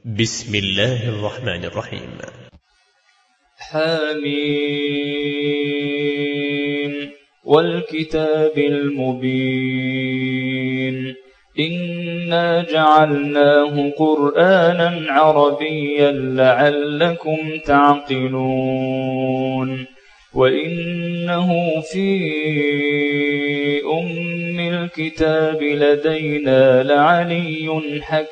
بسم الله الرحمن الرحيم. حميم والكتاب المبين إنا جعلناه قرآنا عربيا لعلكم تعقلون وإنه في أم الكتاب لدينا لعلي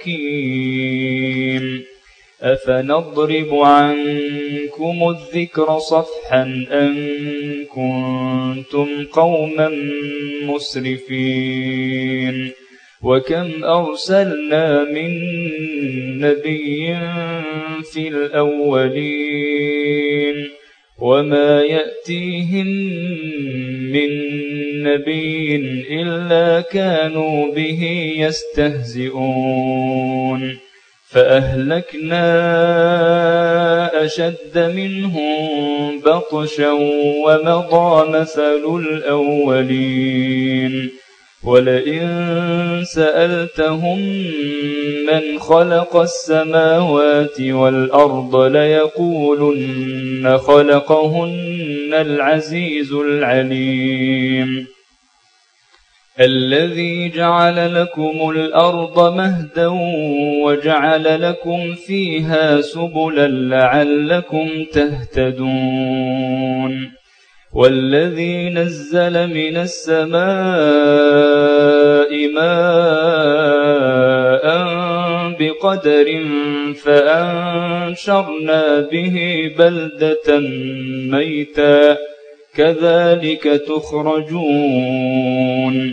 حكيم أفنضرب عنكم الذكر صفحا أن كنتم قوما مسرفين وكم أرسلنا من نبي في الأولين وما يأتيهم من نبي إلا كانوا به يستهزئون فأهلكنا أشد منهم بطشا ومضى مثل الأولين ولئن سألتهم من خلق السماوات والأرض ليقولن خلقهن العزيز العليم الذي جعل لكم الأرض مهدا وجعل لكم فيها سبلا لعلكم تهتدون والذي نزل من السماء ماء بقدر فأنشرنا به بلدة ميتا كذلك تخرجون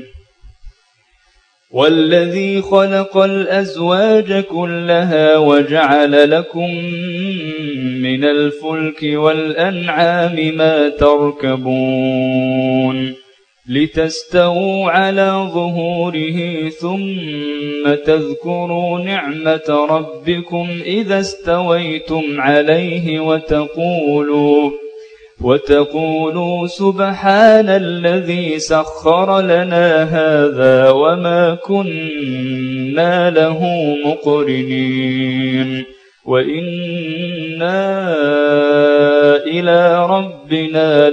والذي خلق الأزواج كلها وجعل لكم من الفلك والأنعام ما تركبون لتستووا على ظهوره ثم تذكروا نعمة ربكم إذا استويتم عليه وتقولوا سبحان الذي سخر لنا هذا وما كنا له مقرنين وإنا إلى ربنا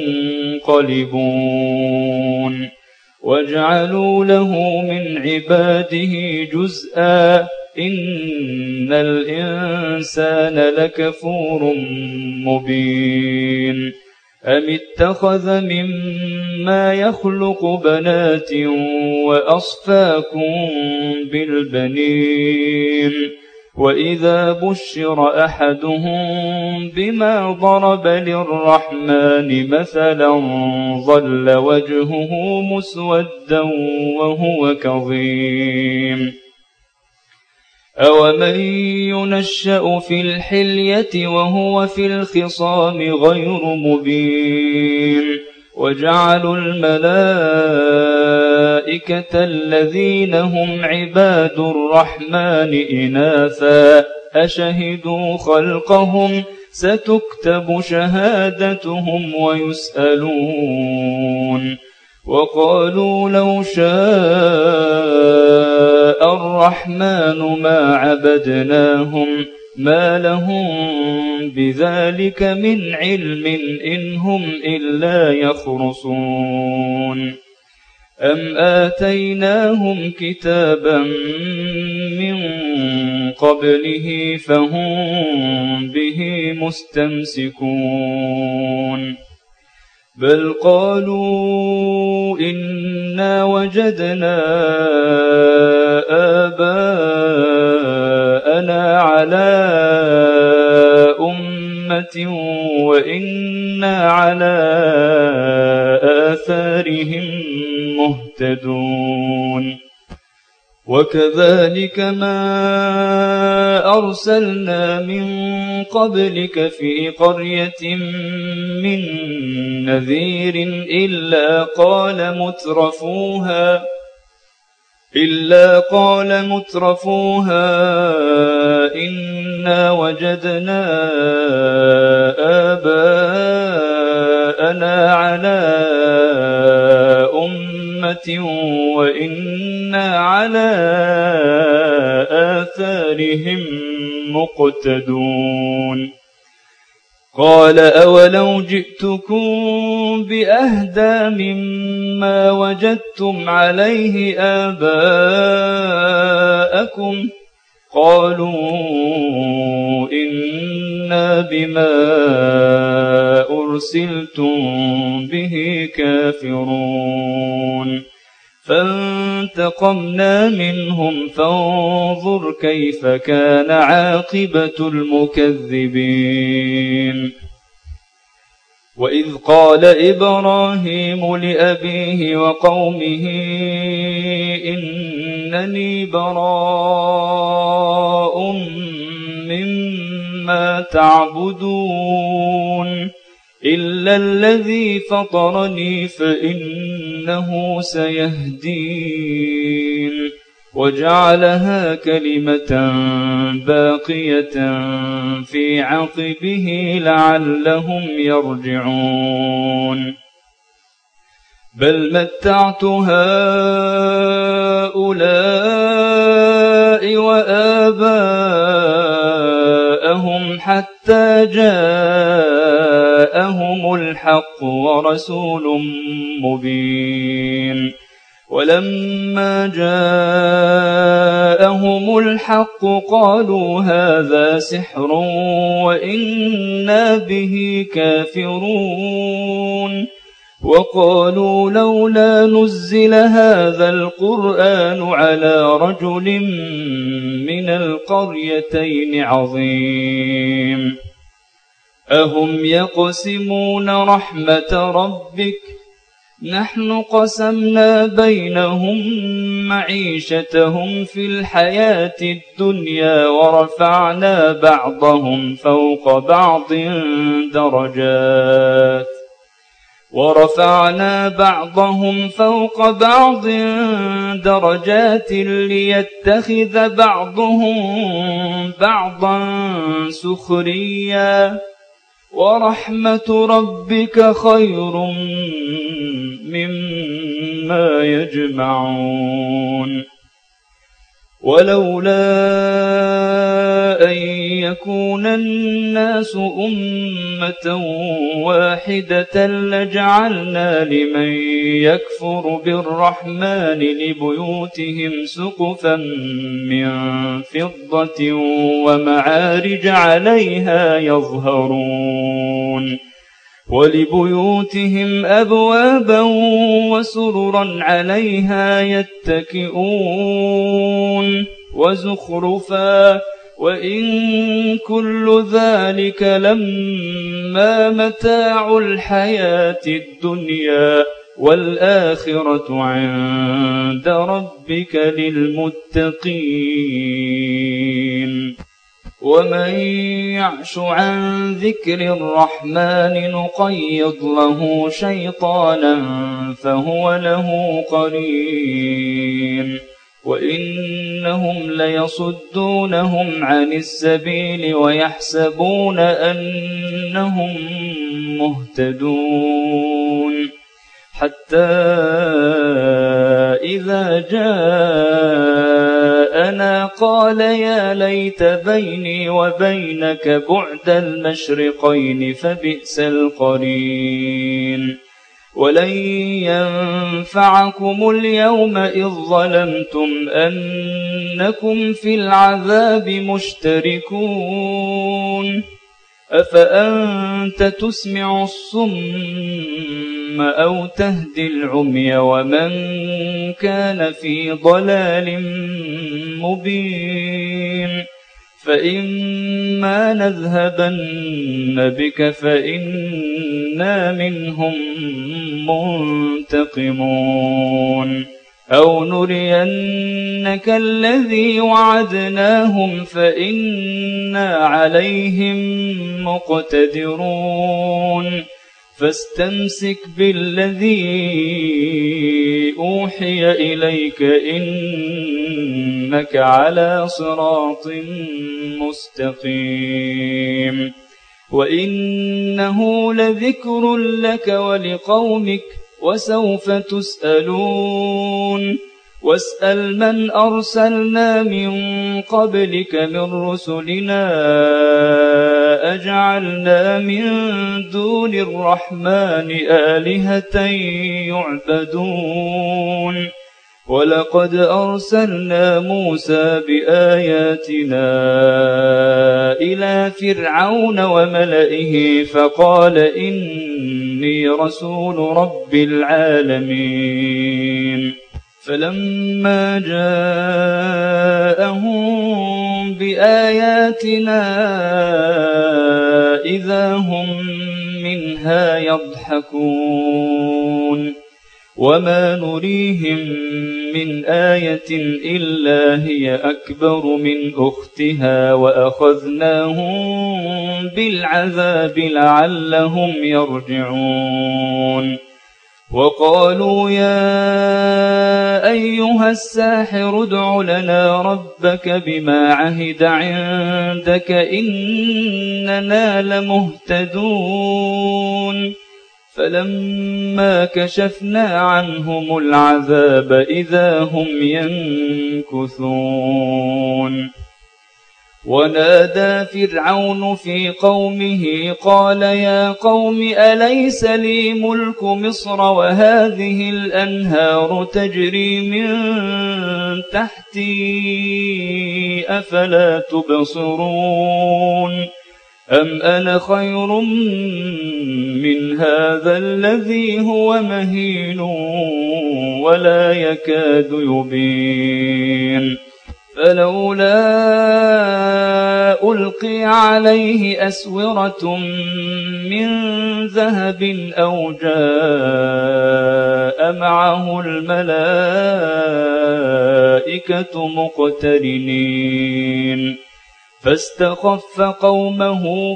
لمنقلبون وجعلوا له من عباده جزءا إن الإنسان لكفور مبين أم اتخذ مما يخلق بنات وأصفاكم بالبنين وإذا بشر أحدهم بما ضرب للرحمن مثلا ظل وجهه مسودا وهو كظيم أومن ينشأ في الحلية وهو في الخصام غير مبين وجعلوا الملائكة الذين هم عباد الرحمن إناثا أشهدوا خلقهم ستكتب شهادتهم ويسألون وقالوا لو شاء الرحمن ما عبدناهم ما لهم بذلك من علم إن هم إلا يخرصون أم آتيناهم كتابا من قبله فهم به مستمسكون بل قالوا إنا وجدنا آباءنا على أمة وإنا على آثارهم مهتدون وكذلك ما أرسلنا من قبلك في قرية من نذير إلا قال مترفوها إنا وجدنا آباءنا على أمة وإنا على آثارهم مقتدون قال أولو جئتكم بأهدى مما وجدتم عليه آباءكم قالوا إنا بما أرسلتم به كافرون فانتقمنا منهم فانظر كيف كان عاقبة المكذبين وإذ قال إبراهيم لأبيه وقومه إنني براء مما تعبدون إلا الذي فطرني فإنه سيهدين وجعلها كلمة باقية في عقبه لعلهم يرجعون بل متعت هؤلاء وآباءهم حتى جاءهم الحق ورسول مبين ولما جاءهم الحق قالوا هذا سحر وإنا به كافرون وقالوا لولا نزل هذا القرآن على رجل من القريتين عظيم أهم يقسمون رحمة ربك نحن قسمنا بينهم معيشتهم في الحياة الدنيا ورفعنا بعضهم فوق بعض درجات ليتخذ بعضهم بعضا سخريا ورحمة ربك خير مما يجمعون ولولا أن يكون الناس أمة واحدة لجعلنا لمن يكفر بالرحمن لبيوتهم سقفا من فضة ومعارج عليها يظهرون ولبيوتهم أبوابا وسررا عليها يتكئون وزخرفا وإن كل ذلك لما متاع الحياة الدنيا والآخرة عند ربك للمتقين ومن يعش عن ذكر الرحمن نقيض له شيطانا فهو له قرين وإنهم ليصدونهم عن السبيل ويحسبون أنهم مهتدون حتى إذا جاءنا قال يا ليت بيني وبينك بعد المشرقين فبئس القرين ولن ينفعكم اليوم إذ ظلمتم أنكم في العذاب مشتركون أفأنت تسمع الصم أو تهدي العمي ومن كان في ضلال مبين فإما نذهبن بك فإنا منهم منتقمون أو نرينك الذي وعدناهم فإنا عليهم مقتدرون فاستمسك بالذي أوحي إليك إنك على صراط مستقيم وإنه لذكر لك ولقومك وسوف تسألون واسأل من أرسلنا من قبلك من رسلنا أجعلنا من دون الرحمن آلهة يعبدون ولقد أرسلنا موسى بآياتنا إلى فرعون وملئه فقال إني رسول رب العالمين فلما جاءهم بآياتنا إذا هم منها يضحكون وما نريهم من آية إلا هي أكبر من أختها وأخذناهم بالعذاب لعلهم يرجعون وقالوا يا أيها الساحر ادع لنا ربك بما عهد عندك إننا لمهتدون فلما كشفنا عنهم العذاب إذا هم ينكثون ونادى فرعون في قومه قال يا قوم أليس لي ملك مصر وهذه الأنهار تجري من تحتي أفلا تبصرون أم أنا خير من هذا الذي هو مهين ولا يكاد يبين فلولا ألقي عليه أسورة من ذهب أو جاء معه الملائكة مقترنين فاستخف قومه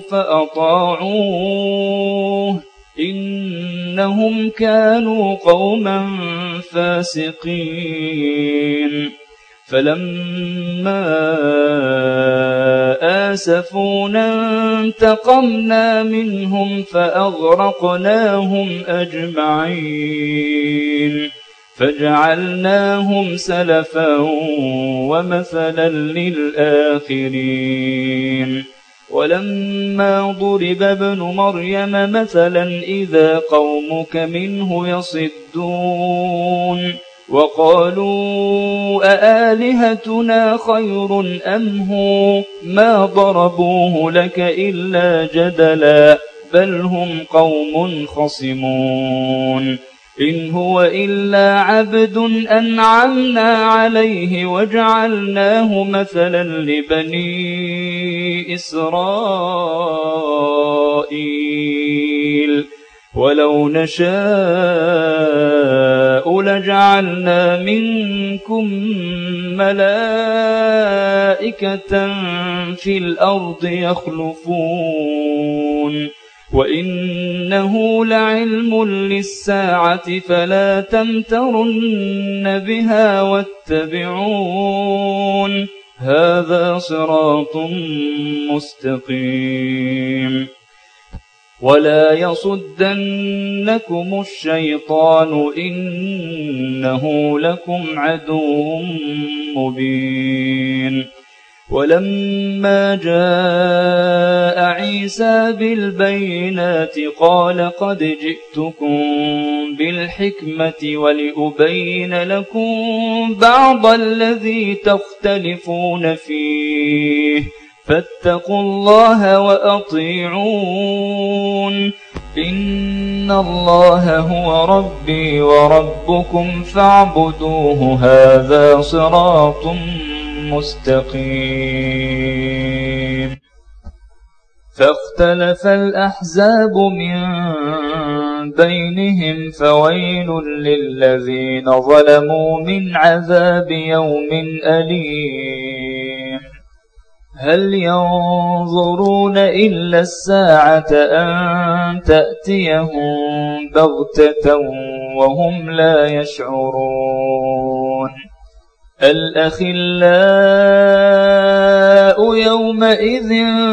فأطاعوه إنهم كانوا قوما فاسقين فلما آسفونا انتقمنا منهم فأغرقناهم أجمعين فجعلناهم سلفا ومثلا للآخرين ولما ضرب ابن مريم مثلا إذا قومك منه يصدون وقالوا أآلهتنا خير أم هو ما ضربوه لك إلا جدلا بل هم قوم خصمون إن هو إلا عبد أنعمنا عليه وجعلناه مثلا لبني إسرائيل ولو نشاء لجعلنا منكم ملائكة في الأرض يخلفون وإنه لعلم للساعة فلا تمترن بها واتبعون هذا صراط مستقيم ولا يصدنكم الشيطان إنه لكم عدو مبين ولما جاء عيسى بالبينات قال قد جئتكم بالحكمة ولأبين لكم بعض الذي تختلفون فيه فاتقوا الله وأطيعون إن الله هو ربي وربكم فاعبدوه هذا صراط مستقيم فاختلف الأحزاب من بينهم فويل للذين ظلموا من عذاب يوم أليم هل ينظرون إلا الساعة أن تأتيهم بغتة وهم لا يشعرون الأخلاء يومئذ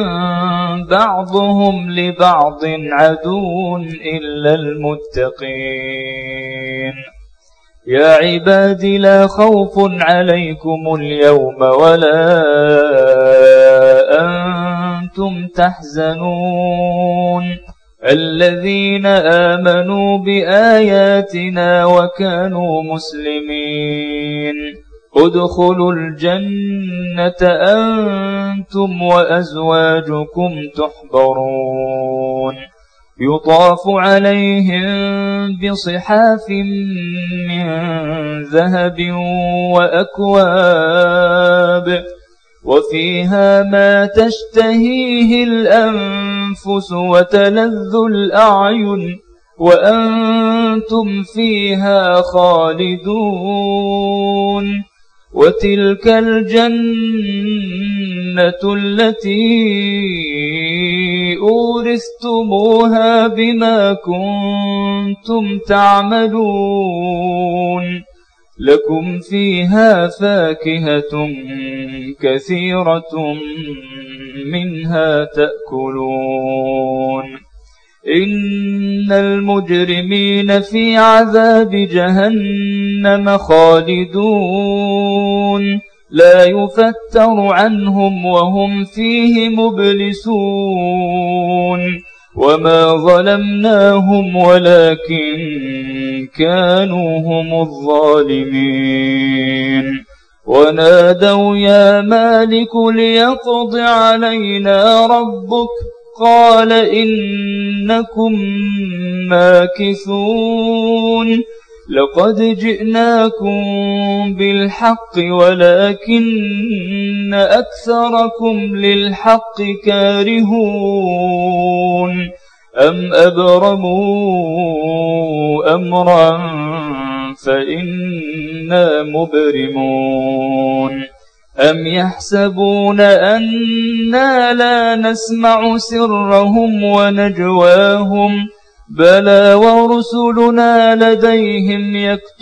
بعضهم لبعض عدو إلا المتقين يا عباد لا خوف عليكم اليوم ولا أنتم تحزنون الذين آمنوا بآياتنا وكانوا مسلمين ادخلوا الجنة أنتم وأزواجكم تحبرون يطاف عليهم بصحاف من ذهب وأكواب وفيها ما تشتهيه الأنفس وتلذ الأعين وأنتم فيها خالدون وتلك الجنة التي أورثتموها بما كنتم تعملون لكم فيها فاكهة كثيرة منها تأكلون إن المجرمين في عذاب جهنم خالدون لا يفتر عنهم وهم فيه مبلسون وما ظلمناهم ولكن كانوا هم الظالمين ونادوا يا مالك ليقض علينا ربك قال إنكم ماكثون لقد جئناكم بالحق ولكن أكثركم للحق كارهون أم أبرموا أمرا فإنا مبرمون أم يحسبون أنا لا نسمع سرهم ونجواهم بلى ورسلنا لديهم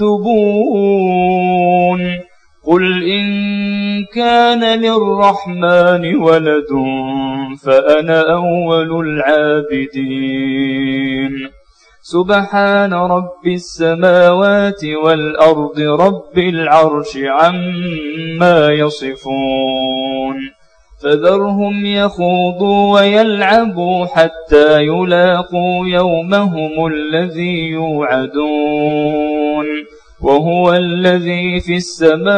يكتبون قل إن كان للرحمن ولد فأنا أول العابدين سبحان رب السماوات والأرض رب العرش عما يصفون فذرهم يخوضوا ويلعبوا حتى يلاقوا يومهم الذي يوعدون وهو الذي في السماء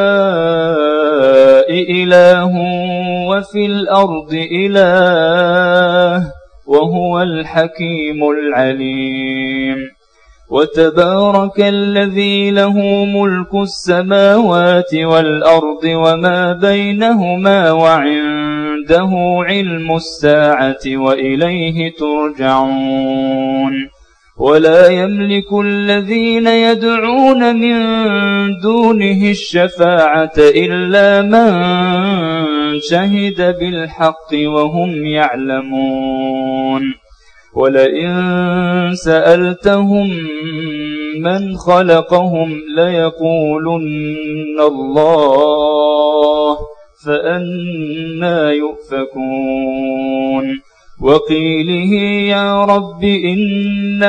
إله وفي الأرض إله وهو الحكيم العليم وتبارك الذي له ملك السماوات والأرض وما بينهما وعنده علم الساعة وإليه ترجعون ولا يملك الذين يدعون من دونه الشفاعة إلا من شهد بالحق وهم يعلمون ولئن سألتهم من خلقهم ليقولن الله فأنى يؤفكون وقيله يا رب إن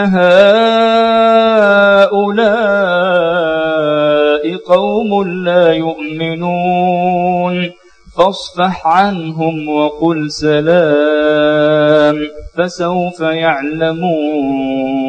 هؤلاء قوم لا يؤمنون فاصفح عنهم وقل سلام فسوف يعلمون